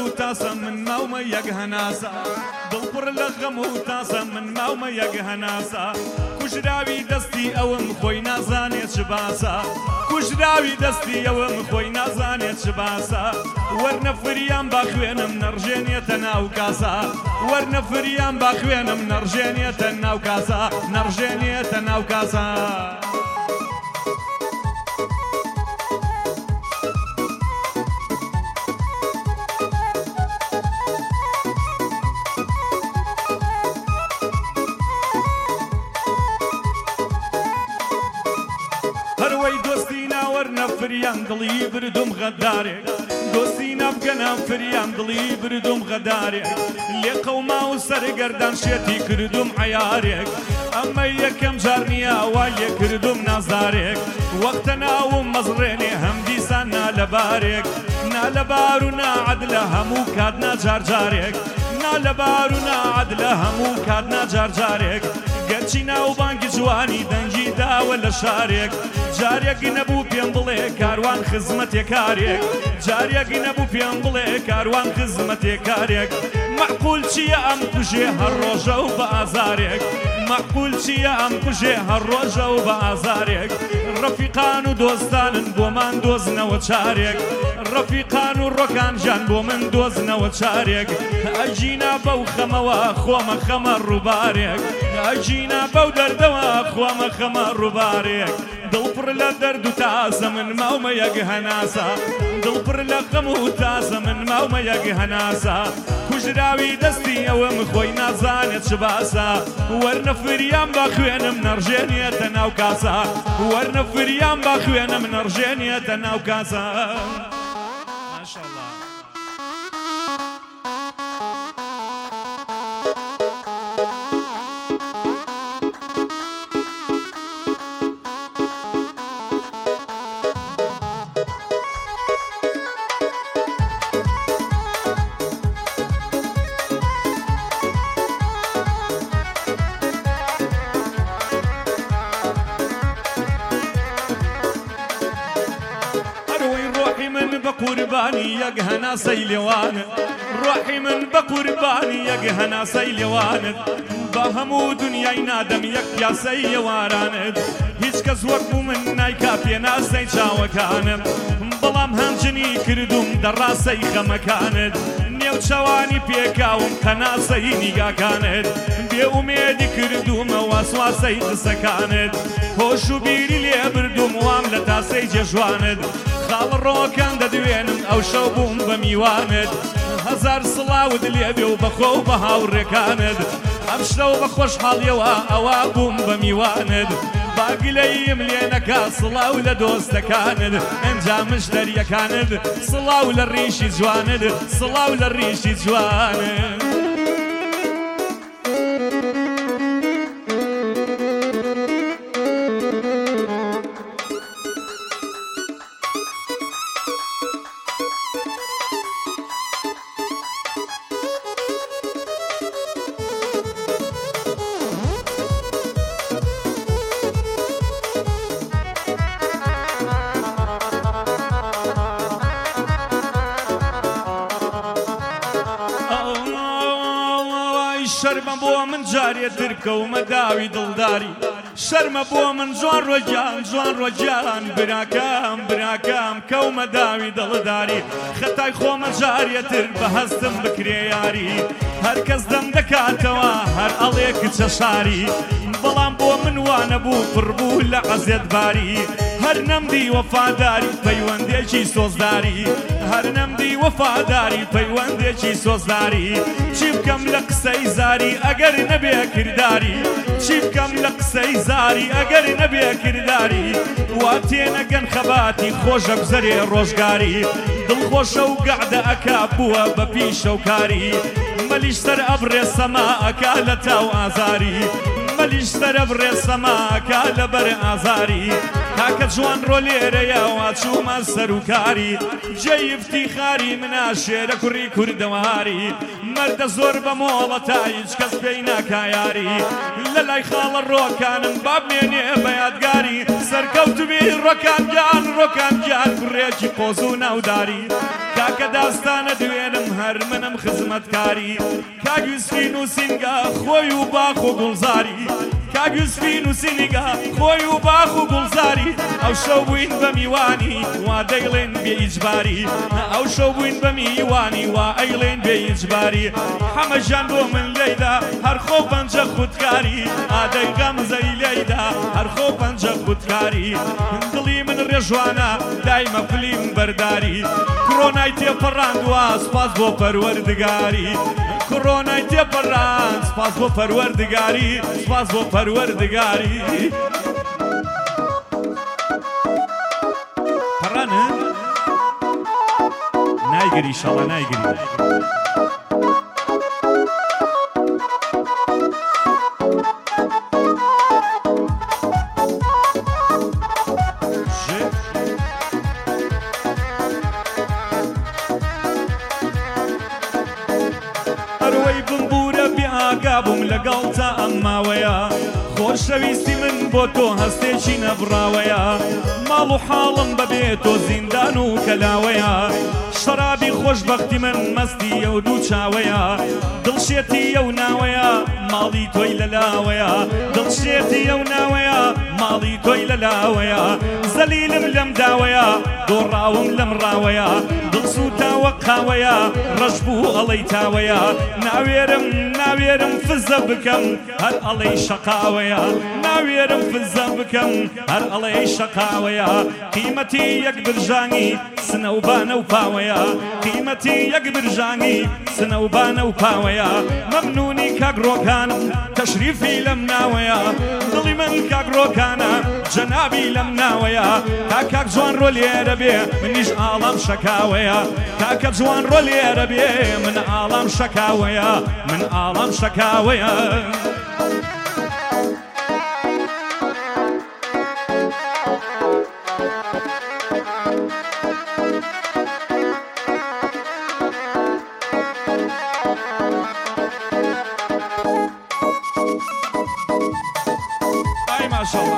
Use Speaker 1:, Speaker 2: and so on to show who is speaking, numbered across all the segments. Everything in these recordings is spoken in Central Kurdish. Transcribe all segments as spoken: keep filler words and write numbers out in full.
Speaker 1: و تاسە من ماومە یەک هەناسە دڵپڕ لە غەم و تاسە من ماومە یەک هەناسە کوژراوی دەستی ئەوم خۆی نازانێت چ باسە کوژراوی دەستی ئەوم خۆی نازانێت چ باسە وەرنە فریان با خوێنم نەڕژێنێتە ناو کاسە وەرنە فریان با خوێنم نەڕژێنێتە ناو کاسە نەڕژێنێتە ناو کاسە فریان دڵی بردوم غەدارێک دۆستی نابگەنە فریان دڵی بردوم غەدارێک لێ قەوما و سەرگەردان شێتی کردوم عەیارێک ئەمە یەکەم جار نییە وای لێ کردوم نازارێک وەختە ناوم مەزڕێنێ هەم دیسان نالەبارێک نالەبار و ناعەدلە هەموو کات ناجارجارێک نالەبار و ناعەدلە هەموو کات ناجارجارێک گەرچی ناوبانگی جوانی دەنگی داوە لە شارێک جارێکی نەبوو پێم بڵێ کاروان خزمەتێکارێک جارێکی نەبوو پێم بڵێ کاروان خزمەتێکارێک معقول چییە ئەم کوژێ هەر ڕۆژە و بە ئازارێک معقول چییە ئەم کوژێ هەر ڕۆژە و بە ئازارێک ڕەفیقان و دۆستانن بۆمان دۆزنەوە چارێک ڕەفیقان و ڕۆکان ژیان بۆ من دۆزنەوە چارێک ئەجینا بەو خەمەوە خۆمە خەمە ڕووبارێک ئەجینا بەو دەردەوە خۆمە خەمە ڕووبارێک دڵپڕ لە دەرد و تازە من ماومە یەک هەناسە دڵپڕ لە غەم و تازە من ماومە یەک هەناسە کوژراوی دەستی ئەوم خۆی نازانێت چ باسە وەرنە فریان با خوێنم نەڕژێنێتە ناو کاسە وەرنە فریان با خوێنم نەڕژێنێتە ناو کاسە ماشەڵڵا بقربانی یەک هەناسەی لێوانت ڕۆحی من بە قوربانی یەک هەناسەی لێوانت بە هەموو دنیای نادەم یەک پیاسەی ئێوارانت هیچ کەس وەکو من نایکا پێناسەی چاوەکانم بەڵام هەنجنی کردوم دەڕاستەی خەمەکانت نێوچەوانی پێکاوم هەناسەی نیگاکانت بێئومێدی کردومە واسواسەی قسەکانت هۆش و بیری لێ بردوم وام لە تاسەی جێژوانت خاڵ ڕۆکان دەدوێنم ئەو شەو بووم بە میوانت هەزار سڵاوت لێبێ و بەخۆ و بە هاوڕێکانت ئەم شەو بە خۆشحاڵیەوە ئەوا بووم بە میوانت باگلەیم لێ نەکا سڵاو لە دۆستەکانت ئەنجامش دەریەکانت سڵاو لە ڕیشی جوانت سڵاو لە ڕیشی جوانت شەرمە بۆ من جارێتر کەومە داوی دڵداری شەرمە بۆ من جوان ڕۆگیان جوان ڕۆگیان براکەم براکەم کەومە داوی دڵداری خەتای خۆمە جارێتر بە هەستم بکرێ یاری هەر کەس دەم دەکاتەوە هەر ئەڵێ کچە شاری بەڵام بۆ من وانە بوو پڕبوو لە عەزیەتباری هەر نەمدی وەفاداری پەیوەندێکی سۆزداری هەر نەمدی وەفاداری پەیوەندێکی سۆزداری چی بکەم لە قسەی زاری ئەگەر نەبێ کرداری چی بکەم لە قسەی زاری ئەگەر نەبێ کرداری وا تێنەگەن خەباتی خۆشە گوزەرێ ڕۆژگاری دڵخۆشە و گەعدە ئەکا بووە بە پیشەوکاری مەلیش سەر ئەبڕێ سەما ئەکا لە تاو ئازاری مەلیش سەر ئەبڕێ سەما ئەکا لەبەر ئازاری کاکە جوان ڕۆ لێرەیە واچوومە سەرروکاری جێی افتیخاری منە شێرە کوڕی کوردەواری مەردە زۆر بە مۆڵەتە هیچ کەس پێی ناکایاری لە لای خاڵە ڕۆکانم بابمێنێ بە یادگاری سەرکەوتوبی ڕۆکان گیان ڕۆکان گیان کوڕێکی قۆز و ناوداری کاکە داستانە دوێنم هەر منم خزمەتکاری کاک یوسفین و سینگا خۆی و باخ و گوڵزاری کاک یوسفین و سینگا خۆی و باخ و گوڵزاری ئەو شەو بووین بە میوانی وا دەیڵێن بێ ئیجباری ئەو شەو بووین بە میوانی وا ئەیڵێن بێ ئیجباری حەمەژان بۆ من لێیدا هەر خۆ پەنجە خودکاری ئادەی غەمزەی لێیدا هەر خۆ پەنجە خودکاری دڵی من ڕێژوانە دایمە پلیم بەرداری کڕۆنای تێپەڕاندووە سوپاس بۆ پەروەردگاری کڕۆنای تێپەڕاند سوپاس بۆ پەروەردگاری سوپاس بۆ پەروەردگاری پەڕانە نایگری ئینشاڵڵا نایگری بووم لەگەڵ تا ئەم ماوەیە خۆشەویستی من بۆ تۆ هەستێکی نەبڕاوەیە ماڵ و حاڵم بەبێ تۆ زیندان و کەلاوەیە شەرابی خۆشبەختی من مەستیە و دوو چاوەیە دڵشێتیە و ناوەیە ماڵی تۆی لەلاوەیە دڵشێتیە و ناوەیە ماڵی تۆی لەلاوەیە زەلیلم لەم داوەیە دۆڕاوم لەم ڕاوەیە دڵسووتاوە قاوەیە ڕەش بوو ئەڵەی تاوەیە ناوێرم ناوێرم فزە بکەم هەر ئەڵەی شەقاوەیە ناوێرم فزە بکەم هەر ئەڵەی شەقاوەیە قیمەتی یەک برژانی سنەوبانە و پاوەیە قیمەتی یەک برژانی سنەوبانە و پاوەیە مەمنونی کاگڕۆکانم تەشریفی لەم ناوەیە دڵی من کاگڕۆکانە جەنابی لەم ناوەیە کاکاک جوان ڕۆ لێرە بێ منیش ئاڵام شەکاوەیە کاکە جوان ڕۆ لێرە بێ من ئاڵام شەکاوەیە من ئاڵام شەکاوەیە ئای ماشەڵڵا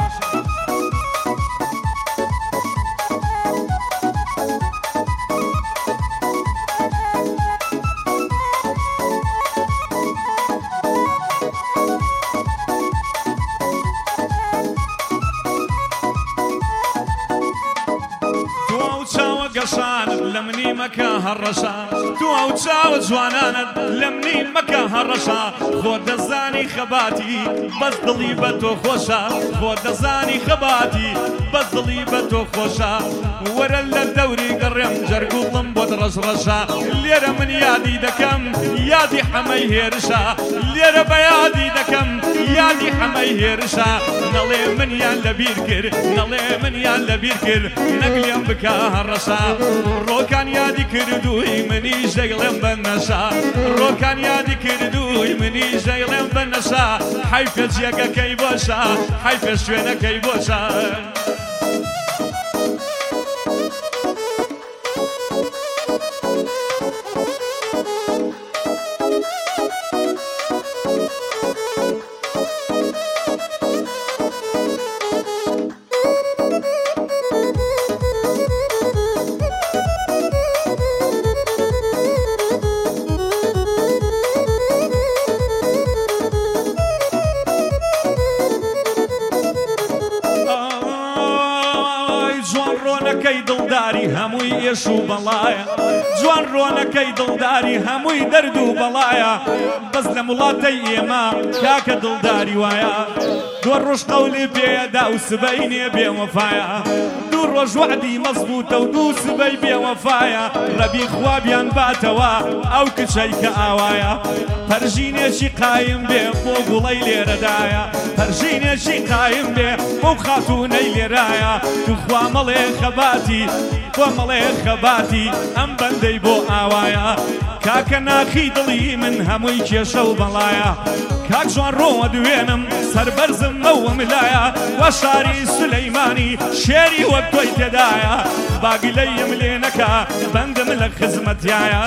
Speaker 1: لە منی مەکە هەڕەشە تو ئەو چاوە جوانانت لە منی مەکە هەڕەشە خۆ دەزانی خەباتی بەس دڵی بە تۆ خۆشە خۆ دەزانی خەباتی بەس دڵی بە تۆ خۆشە وەرە لە دەوری گەڕێم جەرگوڵم بۆ ڕەشڕەشە لێرە من یادی دەکەم یادی حەمەی هێرشە لێرە بە یادی دەکەم یادی حەمەی هێرشە نەڵێ منیان لەبیر کرد نەڵێ منیان لەبیر کرد نەگلێم بکە هەڕەشە ڕۆکان یادی کردووی منی ژەیڵێم بە نەشا ڕۆکان یادی کردووی منی ژەیڵێم بە نەشا حەیفە جێگەکەی بۆشە حەیفە شوێنەکەی بۆشە ڕۆنەکەی دڵداری هەمووی ئێش و بەڵایە جوان ڕۆنەکەی دڵداری هەمووی دەرد و بەڵایە بەس لە وڵاتەی ئێمە کاکە دڵداری وایە دوو ڕۆژ قەولی پێدا و سبەی نێ بێوەفایە دوو ڕۆژ وعدی مەزبووتە و دوو سبەی بێوەفایە ڕەبی خوابیان باتەوە ئەو کچەی کە ئاوایە پەرژینێکی قایم بێ بۆ گوڵەی لێرەدایە پەرژینێکی قایم بێ بۆ خاتوونەی لێرایە توخوا مەڵێ خەباتی بۆ مەڵێ خەباتی ئەم بەندەی بۆ ئاوایە کاکە ناخی دڵی من هەمووی کێشە و بەڵایە کاک جوان ڕۆوە دوێنم سەربەرزم ئەوە ملایە وە شاری سولەیمانی شێری وەک تۆی تێدایە باگلەیم لێ نەکا بەندم لە خزمەتیایە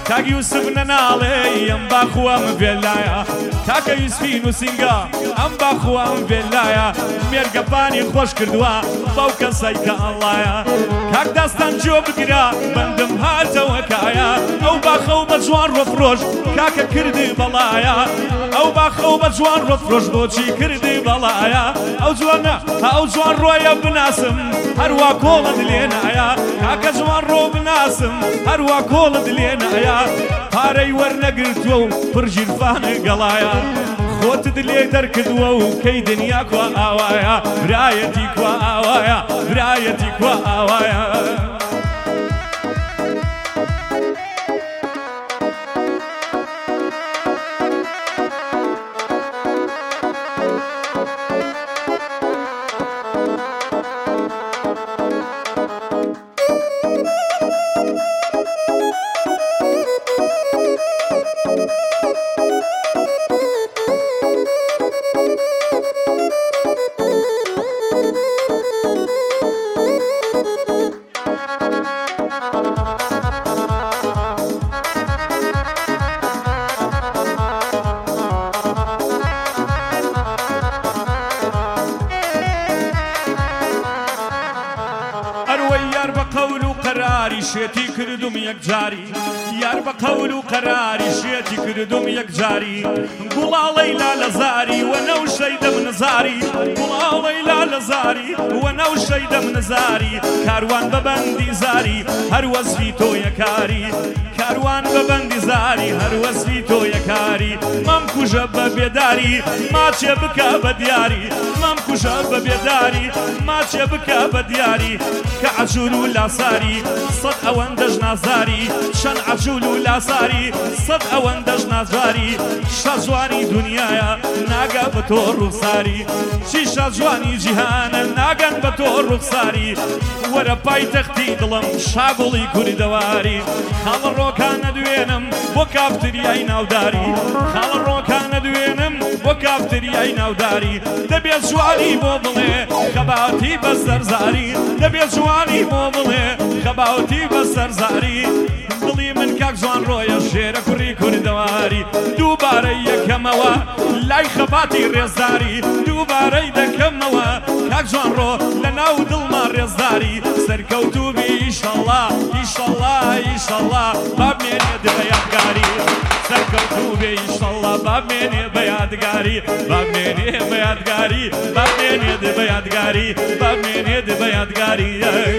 Speaker 1: کاک یوسف نەناڵێ ئەم باخوا من بێلایە کاکە یوسفین و سینگا ئەم باخوا من بێلایە مێرگەپانی خۆش کردووە بەو کەسەی کە ئەڵایە کاک داستان جۆ بگرە بەندم هاتەوە کایە ئەو باخە و بە جوان ڕۆفرۆش کاکە کردی بەڵایە ئەو باخە و بە جوان ڕۆفرۆش بۆچی کردی بەڵایە ئەو جوانە ئەو جوان ڕۆیە بناسم هەروە کۆڵت لێ نایە کاکە جوان ڕۆ بناسم هەروە کۆڵت لێ نایە پارەی وەرنەگرتووە و پڕژیرفانە گەڵایە خۆتت لێ دەرکردووە و کەی دنیا کوا ئاوایە برایەتی کوا ئاوایە برایەتی کوا ئاوایە شێتی کردم یەک جاری یار بە قەول و قەراری شێتی کردم یەک جاری گوڵاڵەی لالەزاری وە نەو شەیدەم نزاری گوڵاڵەی لالەزاری وە نەو شەیدەم نزاری کاروان بە بەندی زاری هەر وەزفی تۆ یەکاری کاروان بە بەندی زاری هەر وەزفی تۆ یەکاری مام کوژە بە بێداری ماچێ بکە بە دیاری مام کوژە بە بێداری ماچێ بکە بە دیاری کە عەجوول و لاساری سەد ئەوەندەش نازاری چەند عەجوول و لاساری سەد ئەوەندەش نازاری شە جوانی دونیایە ناگە بە تۆ ڕوخساری چی شە جوانی جیهانە ناگەن بە تۆ ڕوخساری وەرە پایتەختی دڵم شاگوڵی کوردەواری خاڵە ڕۆکانە دوێنم بۆ کافتریای ناوداری خاڵە ڕۆکانە دوێنم بۆ کافتریای ناوداری دەبێت جوانی بۆ بڵێ خەباتی بە سەرزاری دەبێت جوانی بۆ بڵێ خەباوتی بە سەرزاری دڵی من کاک جوان ڕۆیە شێرە کوڕی کوردەواری دووبارەی یەکەمەوە لای خەباتی ڕێزداری دووبارەی دەکەمەوە کاک جوان ڕۆ لە ناو دڵما ڕێزداری سەرکەوتوبی ئیشەڵڵا ئیشەڵڵا ئیشەڵڵا بابمێنێ بە یادگاری سەرکەوتوبی ئیشەڵڵا بابمێنێ بە یادگاری بابمێنێ بە یادگاری بابمێنێ بە یادگاری بابمێنێ بە یادگاری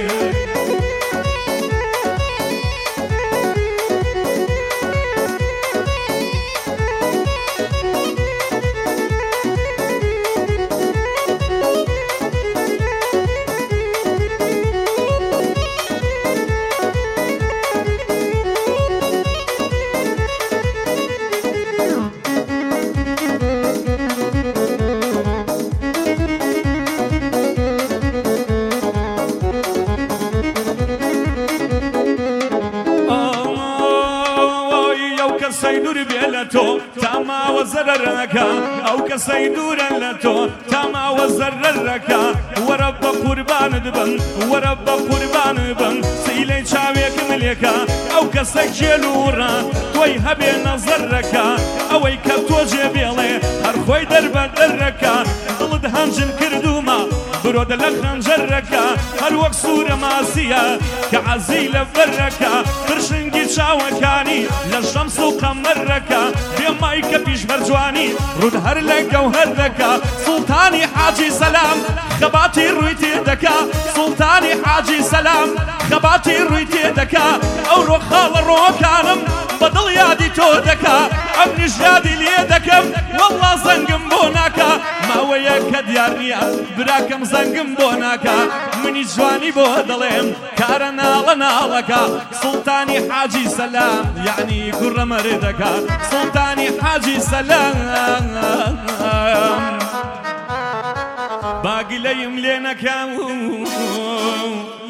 Speaker 1: تۆ تاماوە زەرەرەکە ئەو کەسەی دوورە لە تۆ تاماوە زەرەرەکە وەرە بە قوربانت بن وەرە بە قوربانت بن سیلەی چاوێکم لێکە ئەو کەسە جێلوڕە تۆی هەبێ نەزەرەکە ئەوەی کە تۆ جێبێڵێ هەر خۆی دەربە دەرەکە دڵت هەنجن کردومە برۆدە لە خەنجەرەکە هەر وەک سوورە ماسیە کە عەزی لە بەرەکە پرشنگی چاوەکانی لە شەمس و قەمەرەکە بێمای کە پیش بەرجوانی ڕوود هەر لە گەوهەر دەکا سوڵتانی حاجی سەلام خەباتی ڕووی تێدەکا سوڵتانی حاجی سەلام خەباتی ڕووی تێدەکا ئەو ڕۆ خاڵە ڕۆکانم بەدڵ یادی تۆ دەکا ئەم نیش یادی لێ دەکەم وەڵڵا زەنگم بۆ ناکا ماوەیە کە دیار نییە براکەم زەنگم بۆ ناکا منی جوانی بۆ دەڵێم کارە ناڵە ناڵەکە سوڵتانی حاجی سەلام یعنی کوڕە مەردەکە سوڵتانی حاجی سەلام باگلەیم لێ نەکەم